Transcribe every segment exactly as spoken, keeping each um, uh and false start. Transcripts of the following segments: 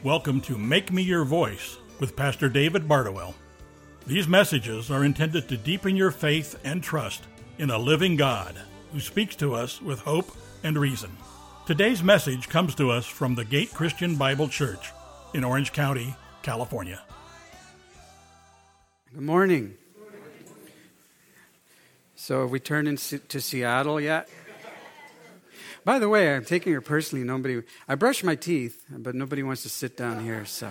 Welcome to Make Me Your Voice with Pastor David Bardowell. These messages are intended to deepen your faith and trust in a living God who speaks to us with hope and reason. Today's message comes to us from the Gate Christian Bible Church in Orange County, California. Good morning. So have we turned into Seattle yet? By the way, I'm taking it personally. Nobody. I brush my teeth, but nobody wants to sit down here. So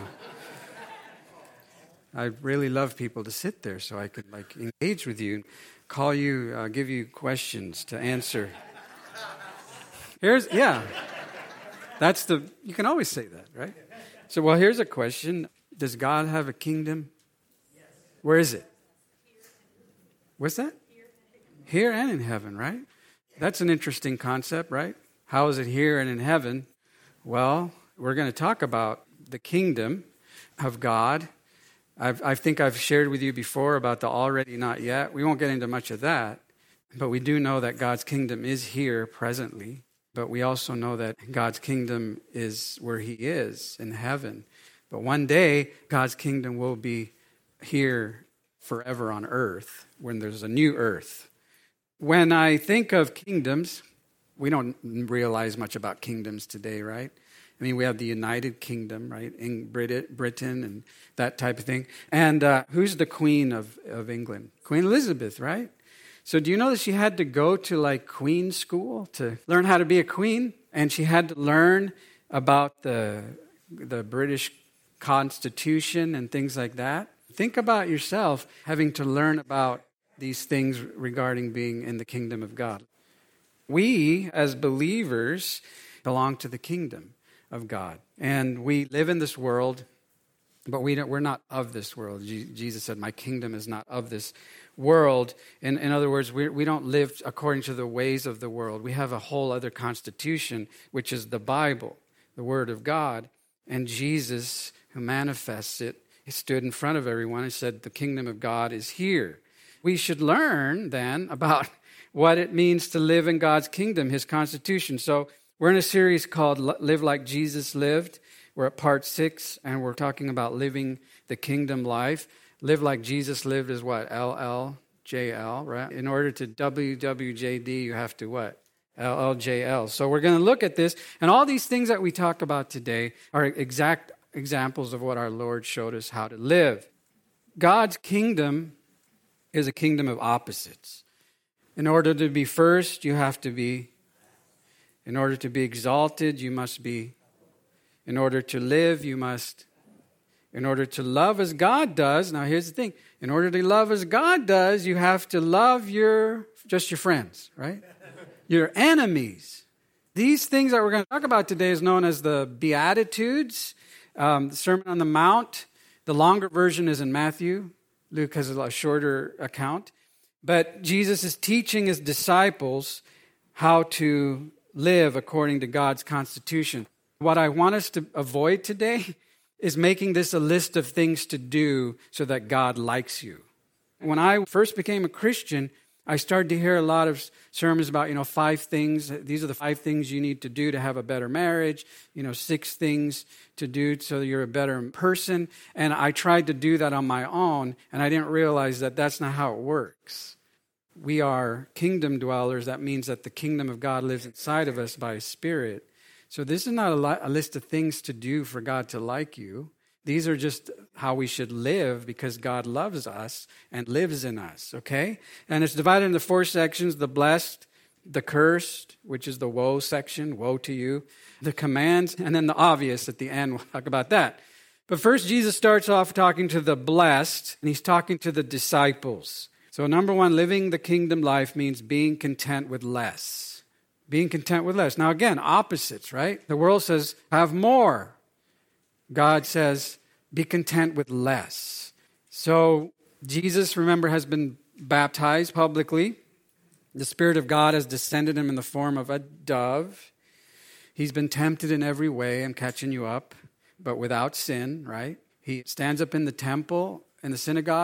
I really love people to sit there, so I could like engage with you, call you, uh, give you questions to answer. Here's yeah. That's the. You can always say that, right? So, well, here's a question: does God have a kingdom? Where is it? What's that? Here and in heaven, right? That's an interesting concept, right? How is it here and in heaven? Well, we're going to talk about the kingdom of God. I've, I think I've shared with you before about the already not yet. We won't get into much of that, but we do know that God's kingdom is here presently, but we also know that God's kingdom is where he is in heaven. But one day, God's kingdom will be here forever on earth when there's a new earth. When I think of kingdoms, we don't realize much about kingdoms today, right? I mean, we have the United Kingdom, right, in Brit- Britain and that type of thing. And uh, who's the Queen of, of England? Queen Elizabeth, right? So do you know that she had to go to like queen school to learn how to be a queen? And she had to learn about the the British Constitution and things like that. Think about yourself having to learn about these things regarding being in the kingdom of God. We, as believers, belong to the kingdom of God. And we live in this world, but we don't, we're not of this world. Jesus said, my kingdom is not of this world. In, in other words, we, we don't live according to the ways of the world. We have a whole other constitution, which is the Bible, the Word of God. And Jesus, who manifests it, he stood in front of everyone and said, the kingdom of God is here. We should learn then about what it means to live in God's kingdom, his constitution. So we're in a series called Live Like Jesus Lived. We're at part six, and we're talking about living the kingdom life. Live like Jesus lived is what? L L J L, right? In order to W W J D, you have to what? L L J L. So we're going to look at this, and all these things that we talk about today are exact examples of what our Lord showed us how to live. God's kingdom is a kingdom of opposites. In order to be first, you have to be. In order to be exalted, you must be. In order to live, you must. In order to love as God does, now here's the thing. In order to love as God does, you have to love your, just your friends, right? Your enemies. These things that we're going to talk about today is known as the Beatitudes, um, the Sermon on the Mount. The longer version is in Matthew. Luke has a shorter account. But Jesus is teaching his disciples how to live according to God's constitution. What I want us to avoid today is making this a list of things to do so that God likes you. When I first became a Christian, I started to hear a lot of sermons about, you know, five things. These are the five things you need to do to have a better marriage. You know, six things to do so that you're a better person. And I tried to do that on my own, and I didn't realize that that's not how it works. We are kingdom dwellers. That means that the kingdom of God lives inside of us by His Spirit. So this is not a, li- a list of things to do for God to like you. These are just how we should live because God loves us and lives in us, okay? And it's divided into four sections: the blessed, the cursed, which is the woe section, woe to you, the commands, and then the obvious at the end. We'll talk about that. But first, Jesus starts off talking to the blessed, and he's talking to the disciples. So number one, living the kingdom life means being content with less. Being content with less. Now again, opposites, right? The world says, have more. God says, be content with less. So Jesus, remember, has been baptized publicly. The Spirit of God has descended him in the form of a dove. He's been tempted in every way. I'm catching you up, but without sin, right? He stands up in the temple, in the synagogue,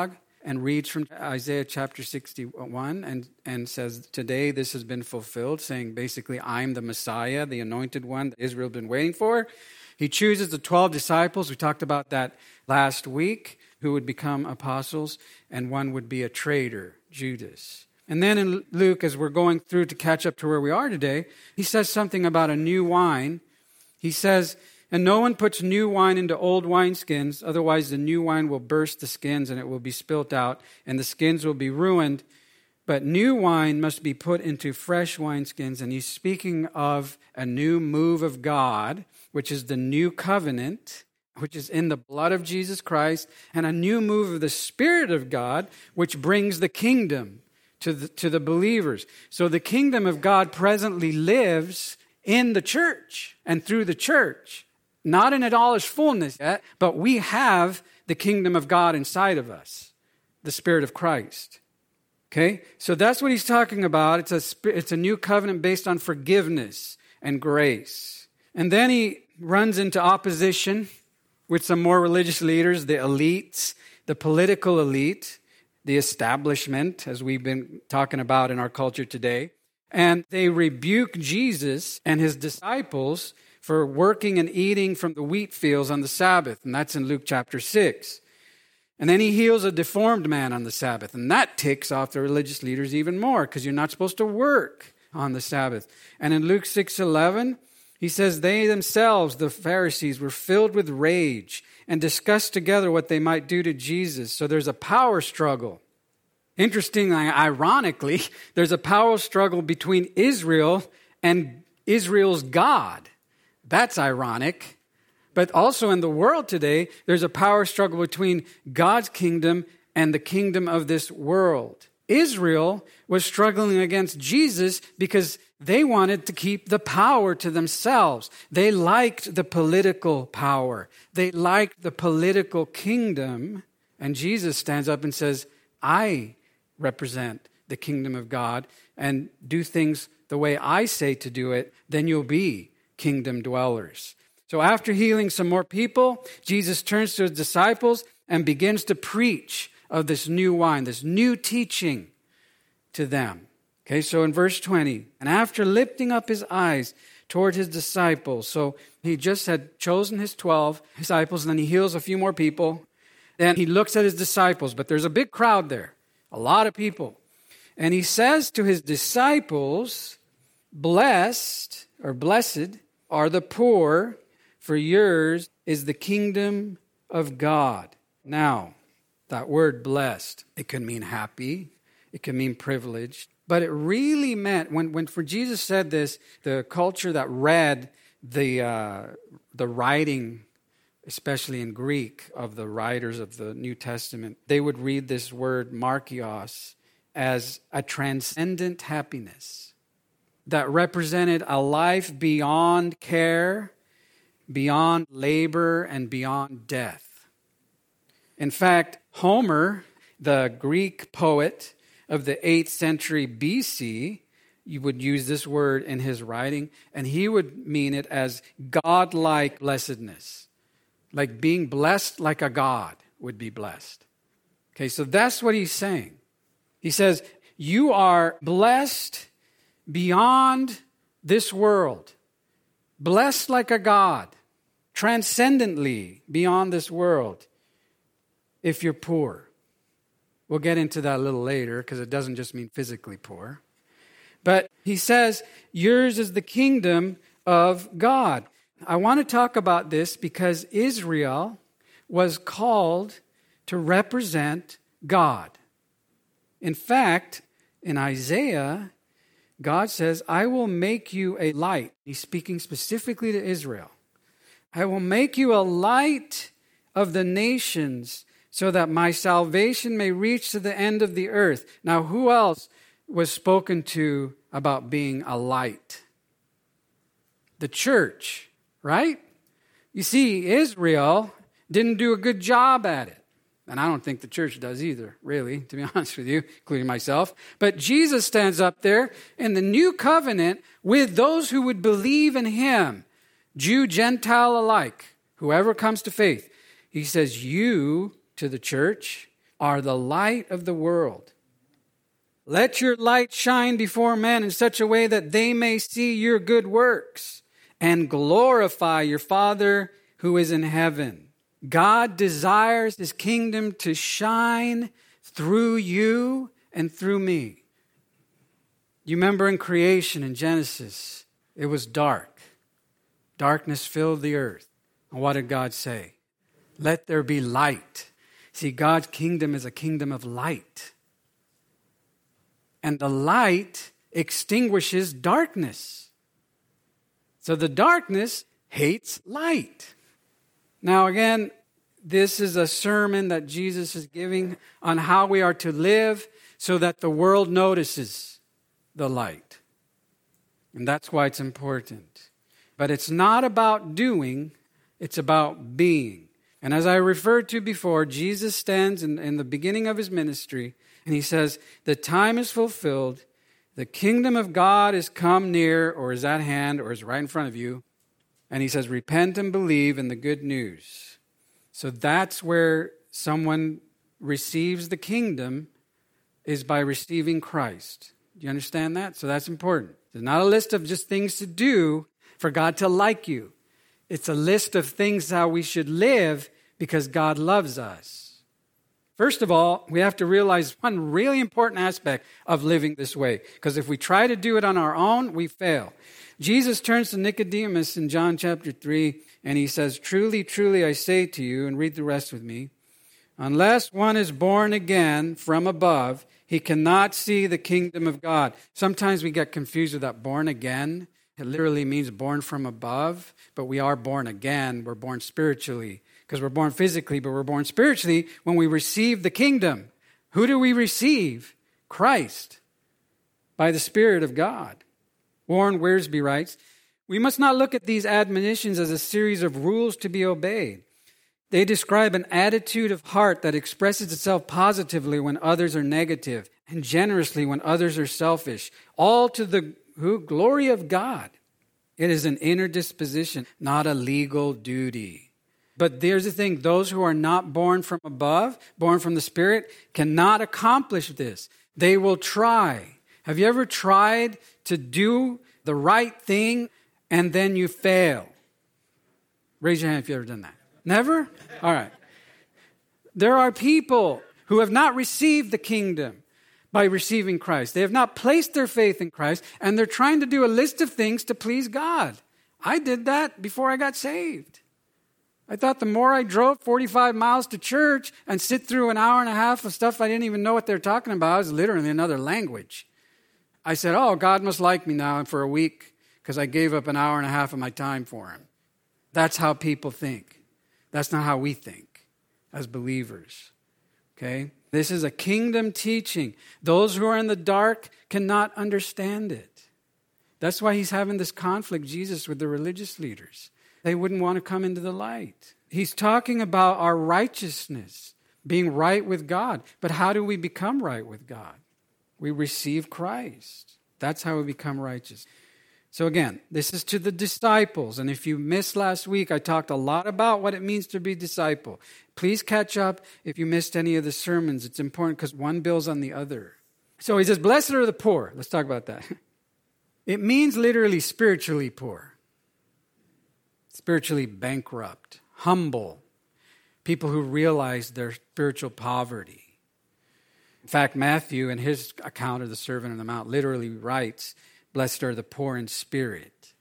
and reads from Isaiah chapter sixty-one and, and says, today this has been fulfilled, saying basically, I'm the Messiah, the anointed one that Israel had been waiting for. He chooses the twelve disciples. We talked about that last week, who would become apostles, and one would be a traitor, Judas. And then in Luke, as we're going through to catch up to where we are today, he says something about a new wine. He says, and no one puts new wine into old wineskins, otherwise the new wine will burst the skins and it will be spilt out, and the skins will be ruined. But new wine must be put into fresh wineskins. And he's speaking of a new move of God, which is the new covenant, which is in the blood of Jesus Christ, and a new move of the Spirit of God, which brings the kingdom to the, to the believers. So the kingdom of God presently lives in the church and through the church. Not in it all its fullness yet, but we have the kingdom of God inside of us, the Spirit of Christ. Okay? So that's what he's talking about. It's a, it's a new covenant based on forgiveness and grace. And then he runs into opposition with some more religious leaders, the elites, the political elite, the establishment, as we've been talking about in our culture today. And they rebuke Jesus and his disciples for working and eating from the wheat fields on the Sabbath. And that's in Luke chapter six. And then he heals a deformed man on the Sabbath. And that ticks off the religious leaders even more, because you're not supposed to work on the Sabbath. And in Luke six eleven, he says, they themselves, the Pharisees, were filled with rage and discussed together what they might do to Jesus. So there's a power struggle. Interestingly, ironically, there's a power struggle between Israel and Israel's God. That's ironic. But also in the world today, there's a power struggle between God's kingdom and the kingdom of this world. Israel was struggling against Jesus because they wanted to keep the power to themselves. They liked the political power. They liked the political kingdom. And Jesus stands up and says, I represent the kingdom of God and do things the way I say to do it, then you'll be kingdom dwellers. So after healing some more people, Jesus turns to his disciples and begins to preach of this new wine, this new teaching to them. Okay, so in verse twenty, and after lifting up his eyes toward his disciples, so he just had chosen his twelve disciples, and then he heals a few more people. Then he looks at his disciples, but there's a big crowd there, a lot of people. And he says to his disciples, blessed or blessed are the poor, for yours is the kingdom of God. Now, that word blessed, it can mean happy, it can mean privileged, but it really meant, when, when for Jesus said this, the culture that read the uh, the writing, especially in Greek, of the writers of the New Testament, they would read this word markios as a transcendent happiness that represented a life beyond care, beyond labor, and beyond death. In fact, Homer, the Greek poet of the eighth century B C, you would use this word in his writing, and he would mean it as godlike blessedness. Like being blessed like a god would be blessed. Okay, so that's what he's saying. He says, you are blessed beyond this world, blessed like a god, transcendently beyond this world, if you're poor. We'll get into that a little later, because it doesn't just mean physically poor. But he says, yours is the kingdom of God. I want to talk about this because Israel was called to represent God. In fact, in Isaiah, God says, I will make you a light. He's speaking specifically to Israel. I will make you a light of the nations so that my salvation may reach to the end of the earth. Now, who else was spoken to about being a light? The church, right? You see, Israel didn't do a good job at it. And I don't think the church does either, really, to be honest with you, including myself. But Jesus stands up there in the new covenant with those who would believe in him, Jew, Gentile alike, whoever comes to faith. He says, you, to the church, are the light of the world. Let your light shine before men in such a way that they may see your good works and glorify your Father who is in heaven. God desires His kingdom to shine through you and through me. You remember in creation in Genesis, it was dark. Darkness filled the earth. And what did God say? Let there be light. See, God's kingdom is a kingdom of light. And the light extinguishes darkness. So the darkness hates light. Now again, this is a sermon that Jesus is giving on how we are to live so that the world notices the light. And that's why it's important. But it's not about doing, it's about being. And as I referred to before, Jesus stands in, in the beginning of His ministry and He says, the time is fulfilled, the kingdom of God is come near, or is at hand, or is right in front of you. And He says, repent and believe in the good news. So that's where someone receives the kingdom, is by receiving Christ. Do you understand that? So that's important. It's not a list of just things to do for God to like you. It's a list of things how we should live because God loves us. First of all, we have to realize one really important aspect of living this way. Because if we try to do it on our own, we fail. Jesus turns to Nicodemus in John chapter three, and He says, truly, truly, I say to you, and read the rest with me, unless one is born again from above, he cannot see the kingdom of God. Sometimes we get confused with that born again. It literally means born from above, but we are born again. We're born spiritually. Because we're born physically, but we're born spiritually when we receive the kingdom. Who do we receive? Christ, by the Spirit of God. Warren Wiersbe writes, we must not look at these admonitions as a series of rules to be obeyed. They describe an attitude of heart that expresses itself positively when others are negative and generously when others are selfish, all to the who, glory of God. It is an inner disposition, not a legal duty. But there's the thing, those who are not born from above, born from the Spirit, cannot accomplish this. They will try. Have you ever tried to do the right thing and then you fail? Raise your hand if you've ever done that. Never? All right. There are people who have not received the kingdom by receiving Christ. They have not placed their faith in Christ, and they're trying to do a list of things to please God. I did that before I got saved. I thought the more I drove forty-five miles to church and sit through an hour and a half of stuff I didn't even know what they're talking about, it was literally another language. I said, oh, God must like me now for a week because I gave up an hour and a half of my time for Him. That's how people think. That's not how we think as believers. Okay? This is a kingdom teaching. Those who are in the dark cannot understand it. That's why He's having this conflict, Jesus, with the religious leaders. They wouldn't want to come into the light. He's talking about our righteousness, being right with God. But how do we become right with God? We receive Christ. That's how we become righteous. So again, this is to the disciples. And if you missed last week, I talked a lot about what it means to be a disciple. Please catch up if you missed any of the sermons. It's important because one builds on the other. So He says, blessed are the poor. Let's talk about that. It means literally spiritually poor. Spiritually bankrupt, humble, people who realize their spiritual poverty. In fact, Matthew, in his account of the Sermon on the Mount, literally writes, blessed are the poor in spirit.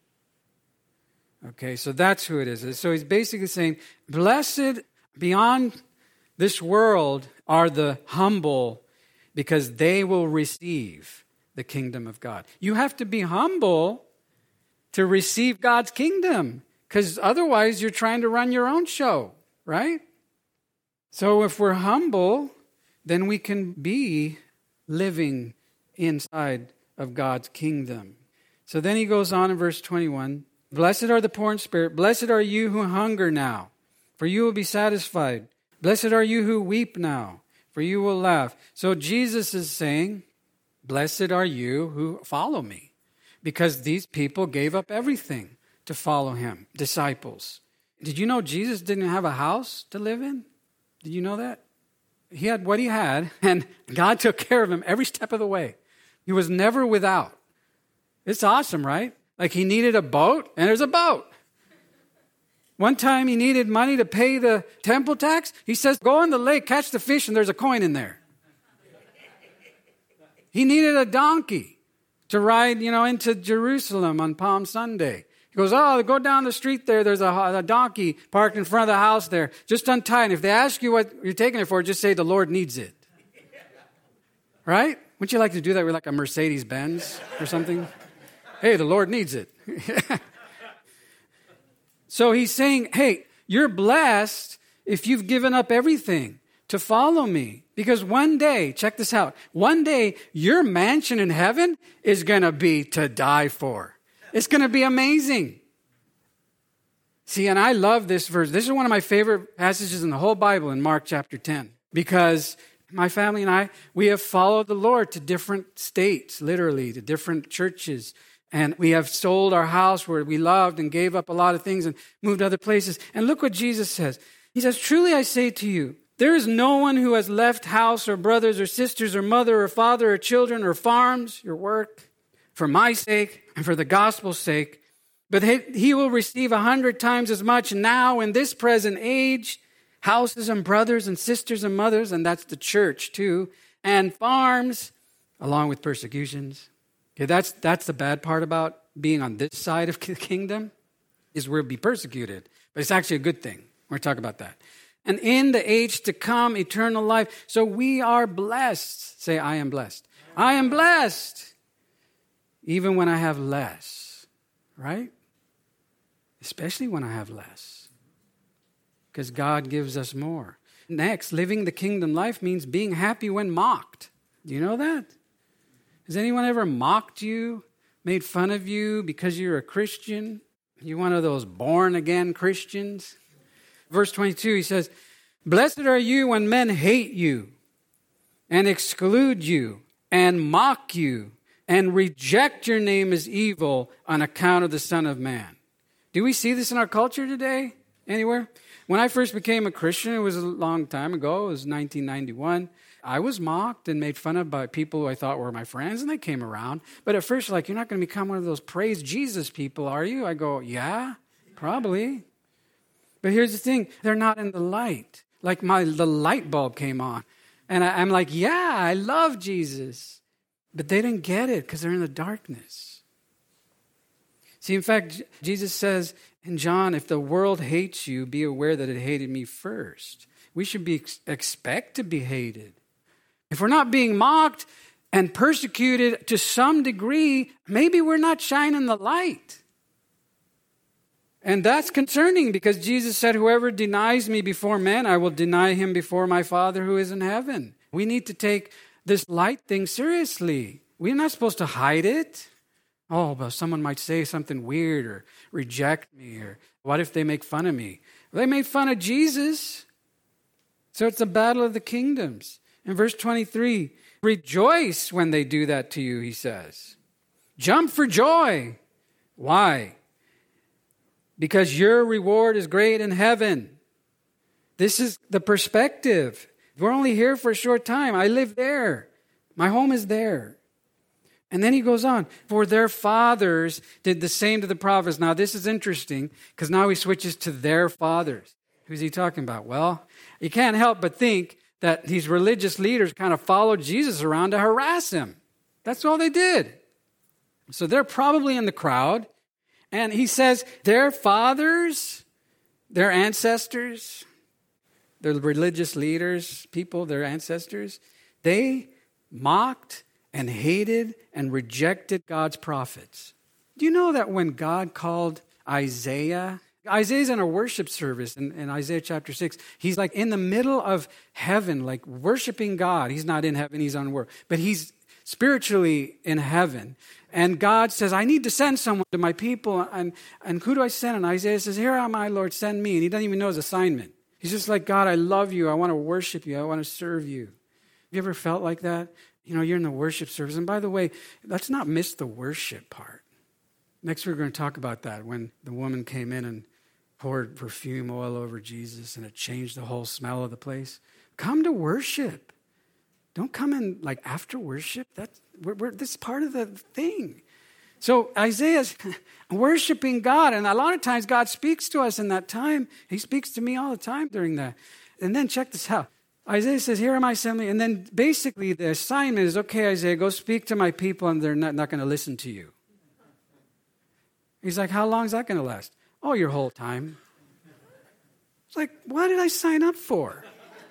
Okay, so that's who it is. So he's basically saying, blessed beyond this world are the humble because they will receive the kingdom of God. You have to be humble to receive God's kingdom. Because otherwise, you're trying to run your own show, right? So if we're humble, then we can be living inside of God's kingdom. So then he goes on in verse twenty-one. Blessed are the poor in spirit. Blessed are you who hunger now, for you will be satisfied. Blessed are you who weep now, for you will laugh. So Jesus is saying, blessed are you who follow me, because these people gave up everything to follow Him, disciples. Did you know Jesus didn't have a house to live in? Did you know that? he had what he had, and God took care of him every step of the way. He was never without. It's awesome, right? Like he needed a boat, and there's a boat. One time he needed money to pay the temple tax. He says, go in the lake, catch the fish, and there's a coin in there. He needed a donkey to ride, you know, into Jerusalem on Palm Sunday. He goes, oh, go down the street there. There's a, a donkey parked in front of the house there. Just untie it. If they ask you what you're taking it for, just say the Lord needs it. Right? Wouldn't you like to do that with like a Mercedes Benz or something? Hey, the Lord needs it. So he's saying, hey, you're blessed if you've given up everything to follow me. Because one day, check this out, one day your mansion in heaven is going to be to die for. It's going to be amazing. See, and I love this verse. This is one of my favorite passages in the whole Bible in Mark chapter ten. Because my family and I, we have followed the Lord to different states, literally, to different churches. And we have sold our house where we loved and gave up a lot of things and moved to other places. And look what Jesus says. He says, truly I say to you, there is no one who has left house or brothers or sisters or mother or father or children or farms, your work, for my sake and for the gospel's sake, but he will receive a hundred times as much now in this present age, houses and brothers and sisters and mothers, and that's the church too, and farms, along with persecutions. Okay, that's that's the bad part about being on this side of the kingdom, is we'll be persecuted. But it's actually a good thing. We're going to talk about that. And in the age to come, eternal life. So we are blessed. Say, I am blessed. I am blessed. Even when I have less. Right? Especially when I have less. Because God gives us more. Next, living the kingdom life means being happy when mocked. Do you know that? Has anyone ever mocked you, made fun of you because you're a Christian? You're one of those born-again Christians? Verse twenty-two, he says, blessed are you when men hate you and exclude you and mock you and reject your name as evil on account of the Son of Man. Do we see this in our culture today? Anywhere? When I first became a Christian, it was a long time ago. It was nineteen ninety-one. I was mocked and made fun of by people who I thought were my friends, and they came around. But at first, like, you're not going to become one of those praise Jesus people, are you? I go, yeah, probably. But here's the thing. They're not in the light. Like my the light bulb came on. And I, I'm like, yeah, I love Jesus. But they didn't get it because they're in the darkness. See, in fact, Jesus says in John, if the world hates you, be aware that it hated me first. We should be expect to be hated. If we're not being mocked and persecuted to some degree, maybe we're not shining the light. And that's concerning because Jesus said, whoever denies me before men, I will deny him before my Father who is in heaven. We need to take this light thing seriously. We're not supposed to hide it. Oh, but someone might say something weird or reject me, or what if they make fun of me? They made fun of Jesus. So it's a battle of the kingdoms. In verse twenty-three, rejoice when they do that to you, he says. Jump for joy. Why? Because your reward is great in heaven. This is the perspective. We're only here for a short time. I live there. My home is there. And then he goes on, for their fathers did the same to the prophets. Now this is interesting because now he switches to their fathers. Who's he talking about? Well, you can't help but think that these religious leaders kind of followed Jesus around to harass him. That's all they did. So they're probably in the crowd. And he says their fathers, their ancestors, the religious leaders, people, their ancestors, they mocked and hated and rejected God's prophets. Do you know that when God called Isaiah, Isaiah's in a worship service in, in Isaiah chapter six. He's like in the middle of heaven, like worshiping God. He's not in heaven, he's on earth. But he's spiritually in heaven. And God says, I need to send someone to my people. And, and who do I send? And Isaiah says, here am I, Lord, send me. And he doesn't even know his assignment. He's just like, God, I love you. I want to worship you. I want to serve you. Have you ever felt like that? You know, you're in the worship service. And by the way, let's not miss the worship part. Next, we're going to talk about that when the woman came in and poured perfume oil over Jesus and it changed the whole smell of the place. come to worship. Don't come in like after worship. That's we're, we're, this is part of the thing. So Isaiah's worshiping God, and a lot of times God speaks to us in that time. He speaks to me all the time during that. And then check this out. Isaiah says, here am I sent me. And then basically the assignment is, okay, Isaiah, go speak to my people, and they're not, not going to listen to you. He's like, how long is that going to last? Oh, your whole time. It's like, what did I sign up for?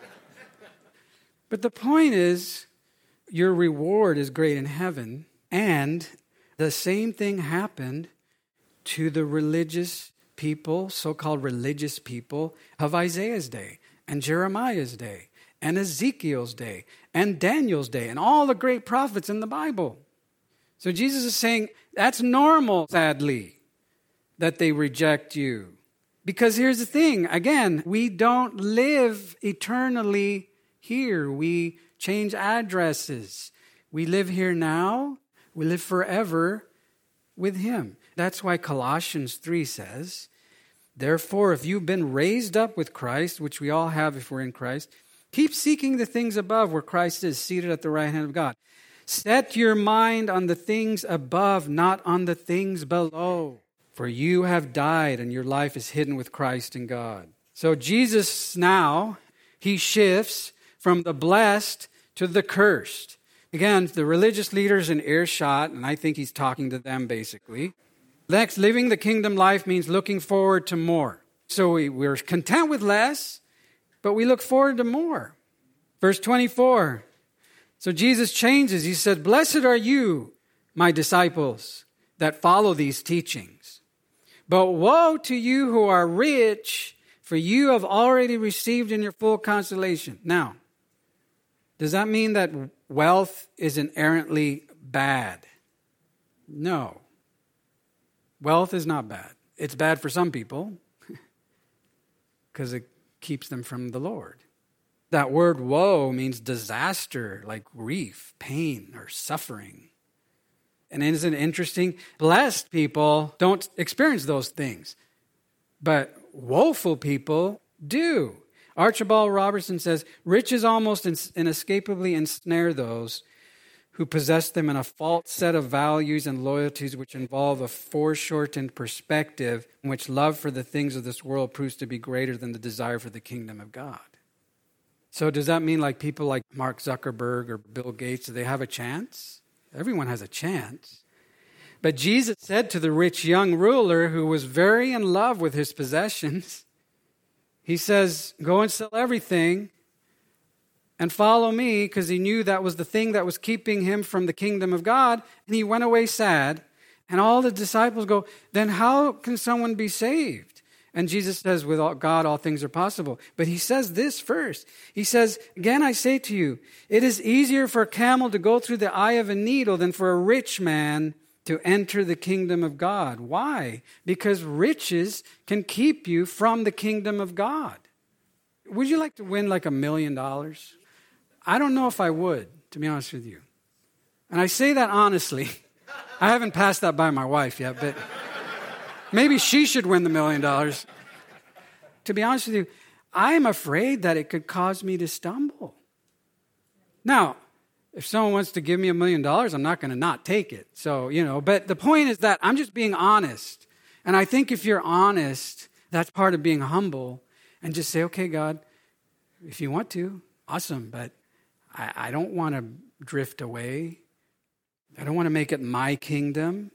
But the point is, your reward is great in heaven, and the same thing happened to the religious people, so-called religious people of Isaiah's day, and Jeremiah's day, and Ezekiel's day, and Daniel's day, and all the great prophets in the Bible. So Jesus is saying, that's normal, sadly, that they reject you. Because here's the thing, again, we don't live eternally here. We change addresses. We live here now. We live forever with him. That's why Colossians three says, therefore, if you've been raised up with Christ, which we all have if we're in Christ, keep seeking the things above where Christ is seated at the right hand of God. Set your mind on the things above, not on the things below. For you have died and your life is hidden with Christ in God. So Jesus now, he shifts from the blessed to the cursed. Again, the religious leaders in earshot, and I think he's talking to them basically. Next, living the kingdom life means looking forward to more. So we, we're content with less, but we look forward to more. Verse twenty-four. So Jesus changes. He said, blessed are you, my disciples, that follow these teachings. But woe to you who are rich, for you have already received in your full consolation. Now, does that mean that wealth is inherently bad? No. Wealth is not bad. It's bad for some people because it keeps them from the Lord. That word woe means disaster, like grief, pain, or suffering. And isn't it interesting? Blessed people don't experience those things, but woeful people do. Archibald Robertson says, riches almost inescapably ensnare those who possess them in a false set of values and loyalties which involve a foreshortened perspective in which love for the things of this world proves to be greater than the desire for the kingdom of God. So does that mean like people like Mark Zuckerberg or Bill Gates, do they have a chance? Everyone has a chance. But Jesus said to the rich young ruler who was very in love with his possessions, he says, go and sell everything and follow me, because he knew that was the thing that was keeping him from the kingdom of God. And he went away sad. And all the disciples go, then how can someone be saved? And Jesus says, with God, all things are possible. But he says this first. He says, again, I say to you, it is easier for a camel to go through the eye of a needle than for a rich man to enter the kingdom of God. Why? Because riches can keep you from the kingdom of God. Would you like to win like a million dollars? I don't know if I would, to be honest with you. And I say that honestly. I haven't passed that by my wife yet, but maybe she should win the million dollars. To be honest with you, I'm afraid that it could cause me to stumble. Now, if someone wants to give me a million dollars, I'm not going to not take it. So, you know, but the point is that I'm just being honest. And I think if you're honest, that's part of being humble. And just say, okay, God, if you want to, awesome. But I, I don't want to drift away. I don't want to make it my kingdom.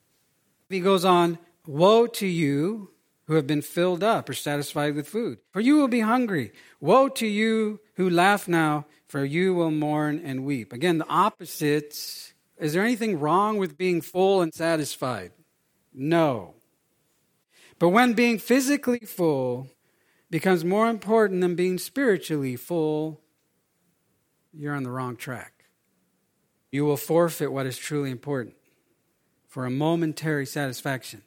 He goes on, woe to you who have been filled up or satisfied with food, for you will be hungry. Woe to you who laugh now, for you will mourn and weep. Again, the opposites. Is there anything wrong with being full and satisfied? No. But when being physically full becomes more important than being spiritually full, you're on the wrong track. You will forfeit what is truly important for a momentary satisfaction.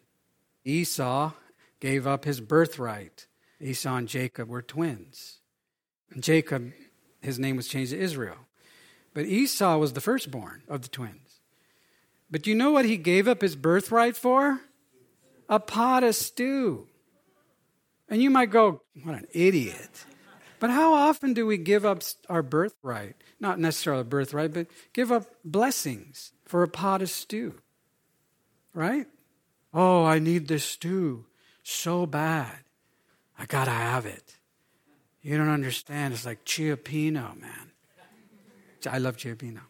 Esau gave up his birthright. Esau and Jacob were twins. And Jacob, his name was changed to Israel. But Esau was the firstborn of the twins. But you know what he gave up his birthright for? A pot of stew. And you might go, what an idiot. But how often do we give up our birthright? Not necessarily birthright, but give up blessings for a pot of stew. Right? Oh, I need this stew so bad. I gotta have it. You don't understand. It's like Chiapino, man. I love Chiapino.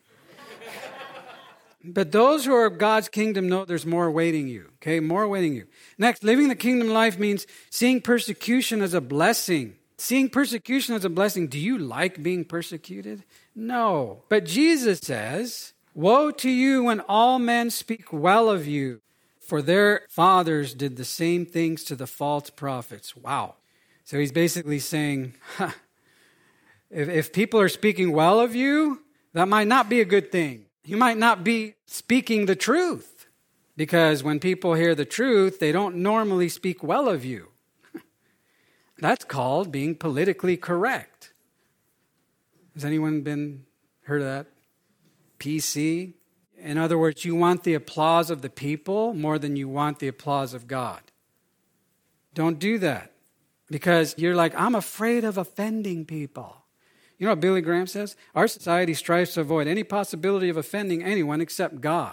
But those who are of God's kingdom know there's more awaiting you. Okay, more awaiting you. Next, living the kingdom life means seeing persecution as a blessing. Seeing persecution as a blessing. Do you like being persecuted? No. But Jesus says, woe to you when all men speak well of you, for their fathers did the same things to the false prophets. Wow. So he's basically saying, huh, if, if people are speaking well of you, that might not be a good thing. You might not be speaking the truth, because when people hear the truth, they don't normally speak well of you. That's called being politically correct. Has anyone been heard of that? P C? In other words, you want the applause of the people more than you want the applause of God. Don't do that, because you're like, I'm afraid of offending people. You know what Billy Graham says? Our society strives to avoid any possibility of offending anyone except God.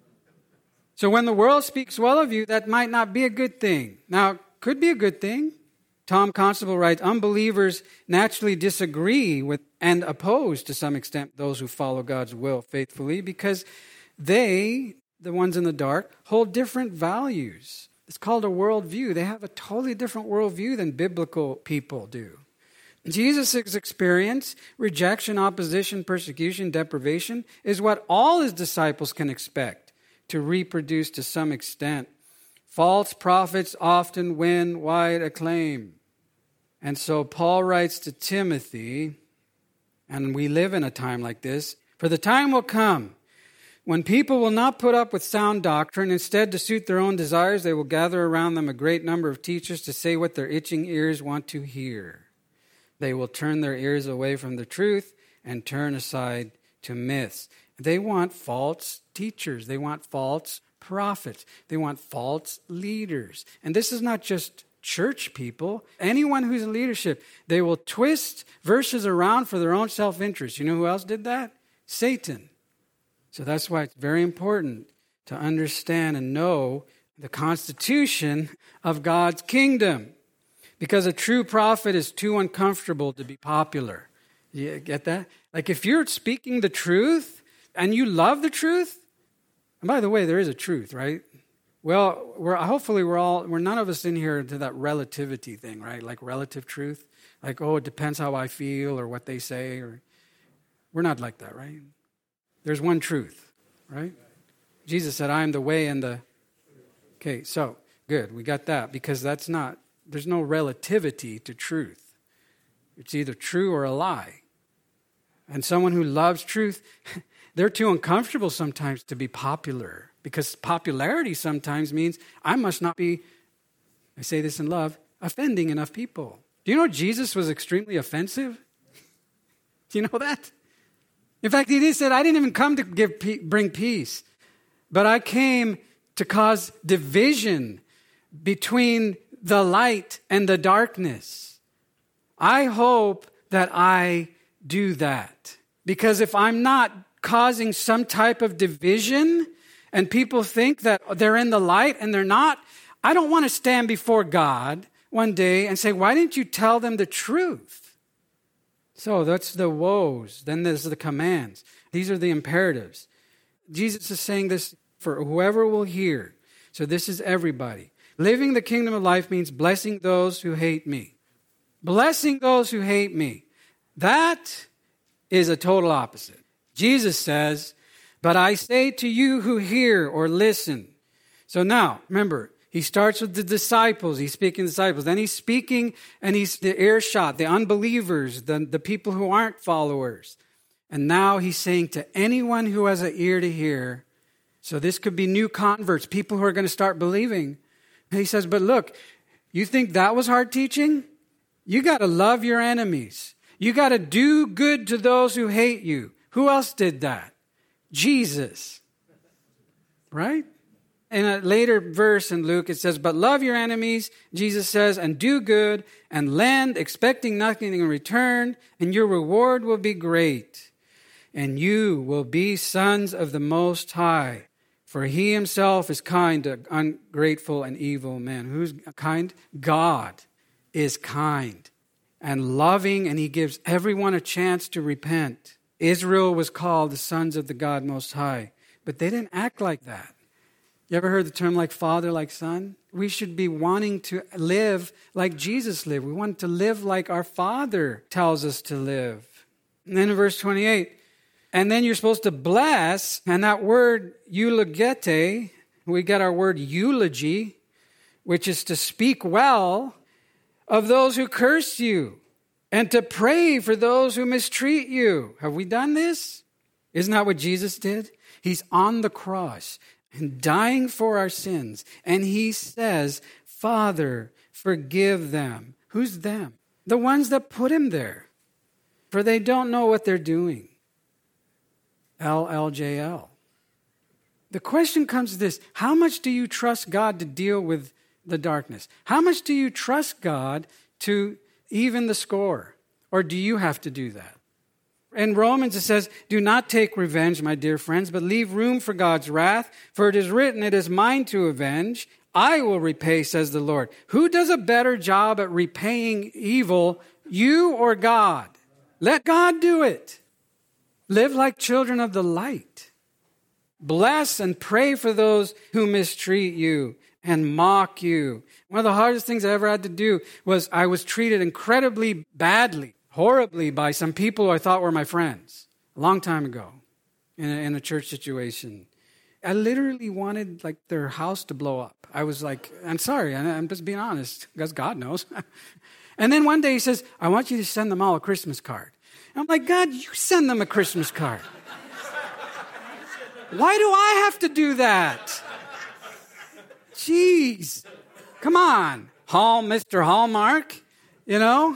So when the world speaks well of you, that might not be a good thing. Now, could be a good thing. Tom Constable writes, unbelievers naturally disagree with and oppose to some extent those who follow God's will faithfully, because they, the ones in the dark, hold different values. It's called a worldview. They have a totally different worldview than biblical people do. Jesus' experience, rejection, opposition, persecution, deprivation, is what all his disciples can expect to reproduce to some extent. False prophets often win wide acclaim. And so Paul writes to Timothy, and we live in a time like this, for the time will come when people will not put up with sound doctrine. Instead, to suit their own desires, they will gather around them a great number of teachers to say what their itching ears want to hear. They will turn their ears away from the truth and turn aside to myths. They want false teachers. They want false prophets. They want false leaders. And this is not just church people. Anyone who's in leadership, they will twist verses around for their own self-interest. You know who else did that? Satan. So that's why it's very important to understand and know the constitution of God's kingdom. Because a true prophet is too uncomfortable to be popular. You get that? Like if you're speaking the truth and you love the truth, and by the way, there is a truth, right? Well, we're hopefully we're all, we're none of us in here into that relativity thing, right? Like relative truth. Like, oh, it depends how I feel or what they say. Or we're not like that, right? There's one truth, right? Jesus said, I am the way and the... Okay, so, good, we got that, because that's not... There's no relativity to truth. It's either true or a lie. And someone who loves truth, they're too uncomfortable sometimes to be popular, because popularity sometimes means I must not be, I say this in love, offending enough people. Do you know Jesus was extremely offensive? Do you know that? In fact, he said, I didn't even come to give bring peace, but I came to cause division between the light and the darkness. I hope that I do that. Because if I'm not causing some type of division and people think that they're in the light and they're not, I don't want to stand before God one day and say, why didn't you tell them the truth? So that's the woes. Then there's the commands. These are the imperatives. Jesus is saying this for whoever will hear. So this is everybody. Living the kingdom of life means blessing those who hate me. Blessing those who hate me. That is a total opposite. Jesus says, but I say to you who hear or listen. So now, remember, he starts with the disciples. He's speaking to the disciples. Then he's speaking, and he's the earshot, the unbelievers, the, the people who aren't followers. And now he's saying to anyone who has an ear to hear. So this could be new converts, people who are going to start believing. And he says, but look, you think that was hard teaching? You got to love your enemies. You got to do good to those who hate you. Who else did that? Jesus. Right? In a later verse in Luke, it says, but love your enemies, Jesus says, and do good, and lend, expecting nothing in return, and your reward will be great. And you will be sons of the Most High, for he himself is kind to ungrateful and evil men. Who's kind? God is kind and loving, and he gives everyone a chance to repent. Israel was called the sons of the God Most High, but they didn't act like that. You ever heard the term like father, like son? We should be wanting to live like Jesus lived. We want to live like our Father tells us to live. And then in verse twenty-eight, and then you're supposed to bless, and that word eulogete, we get our word eulogy, which is to speak well of those who curse you, and to pray for those who mistreat you. Have we done this? Isn't that what Jesus did? He's on the cross and dying for our sins. And he says, Father, forgive them. Who's them? The ones that put him there. For they don't know what they're doing. L L J L. The question comes to this. How much do you trust God to deal with the darkness? How much do you trust God to even the score? Or do you have to do that? In Romans it says, do not take revenge, my dear friends, but leave room for God's wrath. For it is written, it is mine to avenge. I will repay, says the Lord. Who does a better job at repaying evil, you or God? Let God do it. Live like children of the light. Bless and pray for those who mistreat you and mock you. One of the hardest things I ever had to do was I was treated incredibly badly, horribly by some people who I thought were my friends a long time ago in a, in a church situation. I literally wanted like their house to blow up. I was like, I'm sorry, I'm just being honest, because God knows. And then one day he says, I want you to send them all a Christmas card. I'm like, God, you send them a Christmas card. Why do I have to do that? Jeez. Come on. Hall, Mister Hallmark, you know?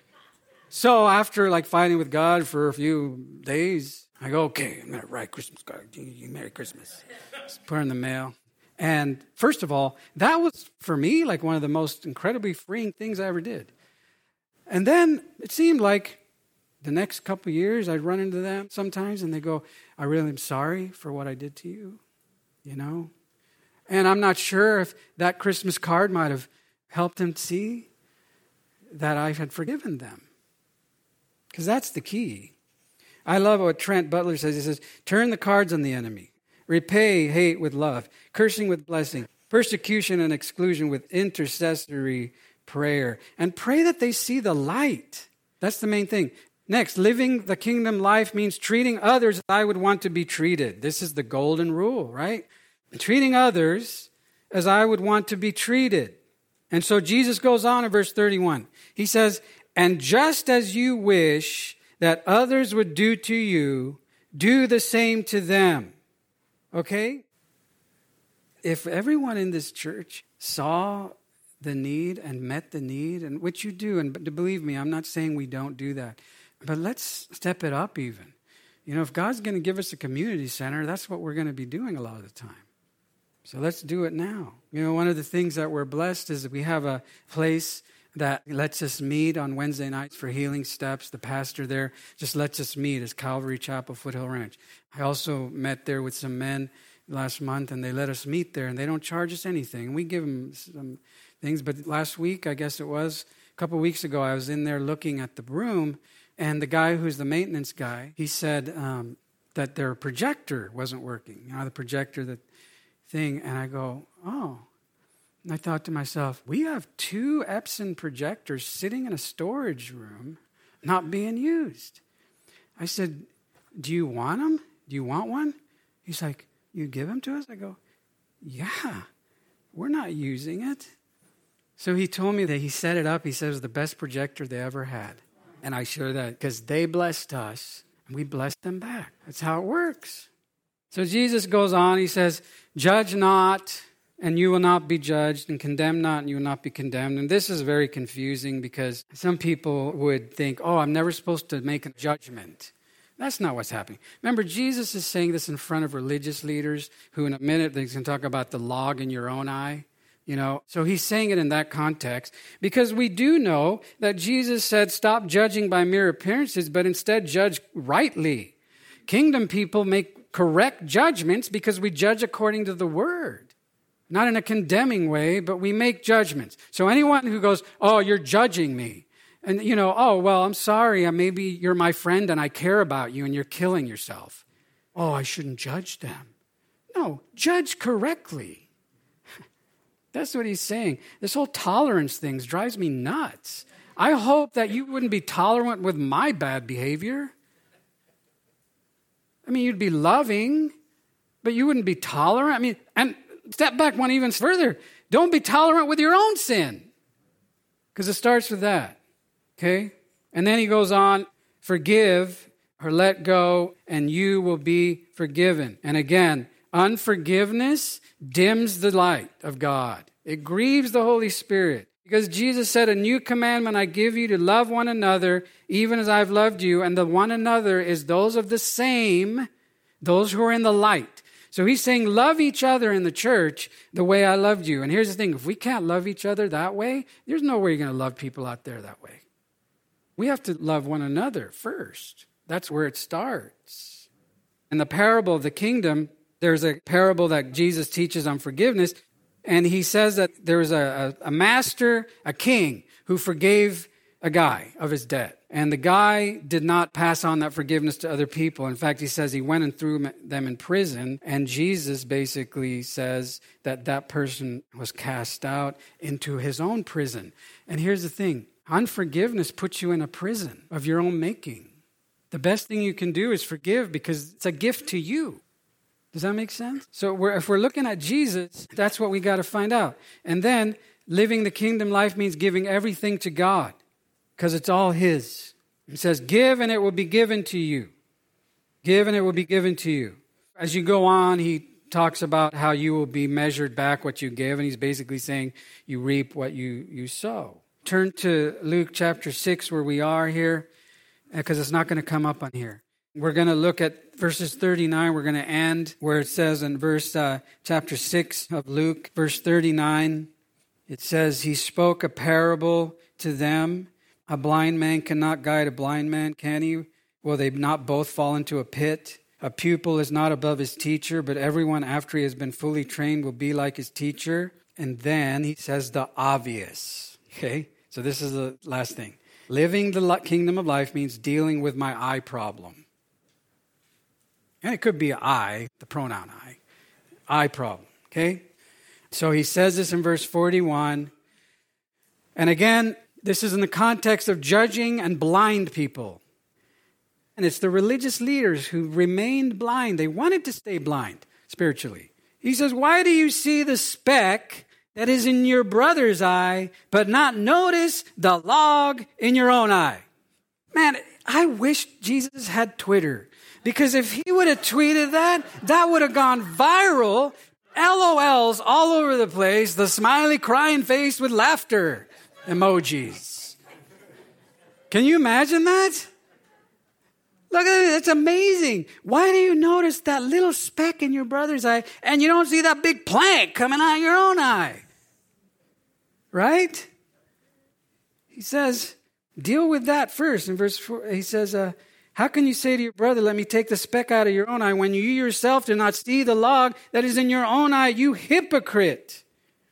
So after like fighting with God for a few days, I go, okay, I'm going to write Christmas card. Merry Christmas. Just put it in the mail. And first of all, that was for me like one of the most incredibly freeing things I ever did. And then it seemed like the next couple of years I'd run into them sometimes and they go, I really am sorry for what I did to you, you know? And I'm not sure if that Christmas card might have helped them see that I had forgiven them. Because that's the key. I love what Trent Butler says. He says, turn the cards on the enemy. Repay hate with love. Cursing with blessing. Persecution and exclusion with intercessory prayer. And pray that they see the light. That's the main thing. Next, living the kingdom life means treating others as I would want to be treated. This is the golden rule, right? Treating others as I would want to be treated. And so Jesus goes on in verse thirty-one. He says, and just as you wish that others would do to you, do the same to them. Okay? If everyone in this church saw the need and met the need, and which you do, and believe me, I'm not saying we don't do that, but let's step it up even. You know, if God's going to give us a community center, that's what we're going to be doing a lot of the time. So let's do it now. You know, one of the things that we're blessed is that we have a place that lets us meet on Wednesday nights for Healing Steps. The pastor there just lets us meet as Calvary Chapel, Foothill Ranch. I also met there with some men last month, and they let us meet there, and they don't charge us anything. We give them some things, but last week, I guess it was, a couple of weeks ago, I was in there looking at the room, and the guy who's the maintenance guy, he said um, that their projector wasn't working. You know, the projector, that thing, and I go, oh. And I thought to myself, we have two Epson projectors sitting in a storage room not being used. I said, do you want them? Do you want one? He's like, you give them to us? I go, yeah, we're not using it. So he told me that he set it up. He said it was the best projector they ever had. And I share that because they blessed us and we blessed them back. That's how it works. So Jesus goes on. He says, judge not, and you will not be judged, and condemn not, and you will not be condemned. And this is very confusing because some people would think, oh, I'm never supposed to make a judgment. That's not what's happening. Remember, Jesus is saying this in front of religious leaders who in a minute they can talk about the log in your own eye. You know, so he's saying it in that context because we do know that Jesus said, stop judging by mere appearances, but instead judge rightly. Kingdom people make correct judgments because we judge according to the word. Not in a condemning way, but we make judgments. So anyone who goes, oh, you're judging me. And, you know, oh, well, I'm sorry. Maybe you're my friend and I care about you and you're killing yourself. Oh, I shouldn't judge them. No, judge correctly. That's what he's saying. This whole tolerance thing drives me nuts. I hope that you wouldn't be tolerant with my bad behavior. I mean, you'd be loving, but you wouldn't be tolerant. I mean, and step back one even further. Don't be tolerant with your own sin, because it starts with that, okay? And then he goes on, forgive or let go, and you will be forgiven. And again, unforgiveness dims the light of God. It grieves the Holy Spirit. Because Jesus said, a new commandment I give you to love one another, even as I've loved you. And the one another is those of the same, those who are in the light. So he's saying, love each other in the church the way I loved you. And here's the thing, if we can't love each other that way, there's no way you're going to love people out there that way. We have to love one another first. That's where it starts. In the parable of the kingdom, there's a parable that Jesus teaches on forgiveness, and he says that there was a, a, a master, a king, who forgave a guy of his debt. And the guy did not pass on that forgiveness to other people. In fact, he says he went and threw them in prison, and Jesus basically says that that person was cast out into his own prison. And here's the thing, unforgiveness puts you in a prison of your own making. The best thing you can do is forgive because it's a gift to you. Does that make sense? So we're, if we're looking at Jesus, that's what we got to find out. And then living the kingdom life means giving everything to God because it's all his. It says, give and it will be given to you. Give and it will be given to you. As you go on, he talks about how you will be measured back what you give. And he's basically saying you reap what you, you sow. Turn to Luke chapter six where we are here because it's not going to come up on here. We're going to look at verses thirty-nine. We're going to end where it says in verse uh, chapter six of Luke, verse thirty-nine. It says, he spoke a parable to them. A blind man cannot guide a blind man, can he? Will they not both fall into a pit? A pupil is not above his teacher, but everyone after he has been fully trained will be like his teacher. And then he says the obvious. Okay, so this is the last thing. Living the kingdom of life means dealing with my I problem. And it could be I, the pronoun I. I problem, okay? So he says this in verse forty-one. And again, this is in the context of judging and blind people. And it's the religious leaders who remained blind. They wanted to stay blind spiritually. He says, why do you see the speck that is in your brother's eye, but not notice the log in your own eye? Man, I wish Jesus had Twitter. Because if he would have tweeted that, that would have gone viral. L O Ls all over the place. The smiley crying face with laughter emojis. Can you imagine that? Look at it. It's amazing. Why do you notice that little speck in your brother's eye and you don't see that big plank coming out of your own eye? Right? He says, deal with that first. In verse four, he says, uh, how can you say to your brother, let me take the speck out of your own eye, when you yourself do not see the log that is in your own eye, you hypocrite?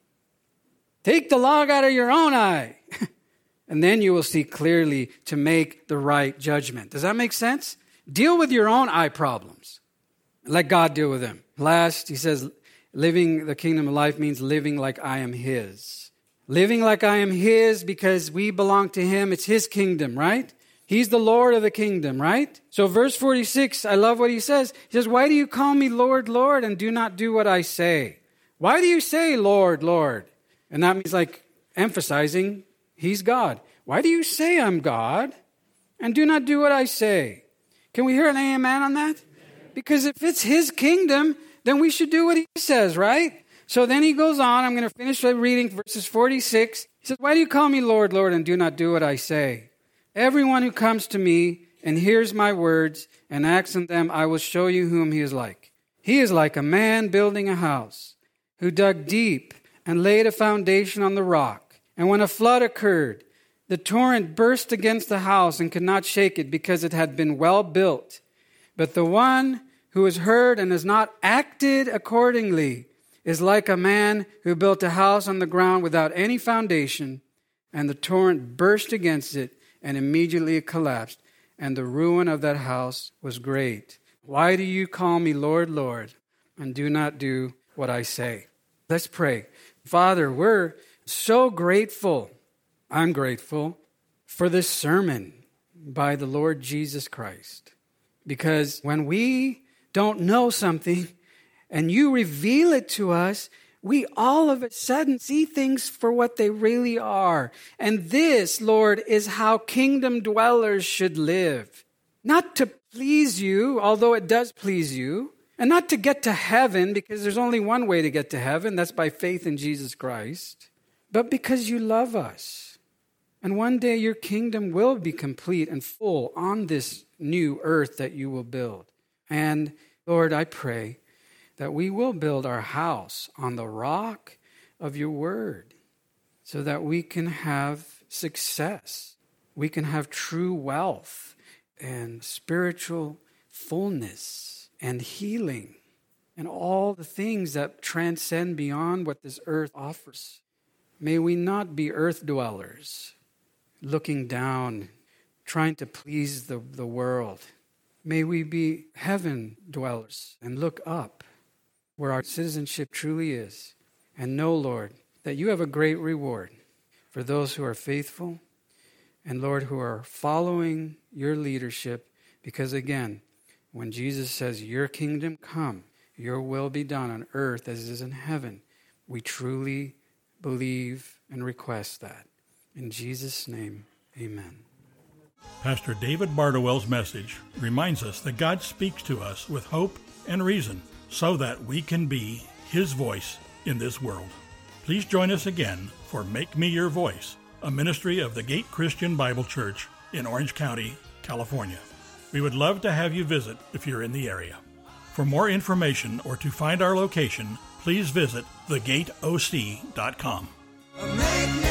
Take the log out of your own eye, and then you will see clearly to make the right judgment. Does that make sense? Deal with your own eye problems. Let God deal with them. Last, he says, living the kingdom of life means living like I am his. Living like I am his because we belong to him. It's his kingdom, right? He's the Lord of the kingdom, right? So verse forty-six, I love what he says. He says, why do you call me Lord, Lord, and do not do what I say? Why do you say Lord, Lord? And that means like emphasizing he's God. Why do you say I'm God and do not do what I say? Can we hear an amen on that? Because if it's his kingdom, then we should do what he says, right? So then he goes on. I'm going to finish reading verses forty-six. He says, why do you call me Lord, Lord, and do not do what I say? Everyone who comes to me and hears my words and acts on them, I will show you whom he is like. He is like a man building a house, who dug deep and laid a foundation on the rock. And when a flood occurred, the torrent burst against the house and could not shake it because it had been well built. But the one who has heard and has not acted accordingly is like a man who built a house on the ground without any foundation, and the torrent burst against it, and immediately it collapsed, and the ruin of that house was great. Why do you call me Lord, Lord, and do not do what I say? Let's pray. Father, we're so grateful. I'm grateful for this sermon by the Lord Jesus Christ. Because when we don't know something and you reveal it to us, we all of a sudden see things for what they really are. And this, Lord, is how kingdom dwellers should live. Not to please you, although it does please you, and not to get to heaven, because there's only one way to get to heaven, that's by faith in Jesus Christ, but because you love us. And one day your kingdom will be complete and full on this new earth that you will build. And Lord, I pray that we will build our house on the rock of your word so that we can have success. We can have true wealth and spiritual fullness and healing and all the things that transcend beyond what this earth offers. May we not be earth dwellers, looking down, trying to please the, the world. May we be heaven dwellers and look up where our citizenship truly is, and know, Lord, that you have a great reward for those who are faithful and, Lord, who are following your leadership, because, again, when Jesus says, your kingdom come, your will be done on earth as it is in heaven, we truly believe and request that. In Jesus' name, amen. Pastor David Bardowell's message reminds us that God speaks to us with hope and reason so that we can be his voice in this world. Please join us again for Make Me Your Voice, a ministry of the Gate Christian Bible Church in Orange County, California. We would love to have you visit if you're in the area. For more information or to find our location, please visit the gate o c dot com.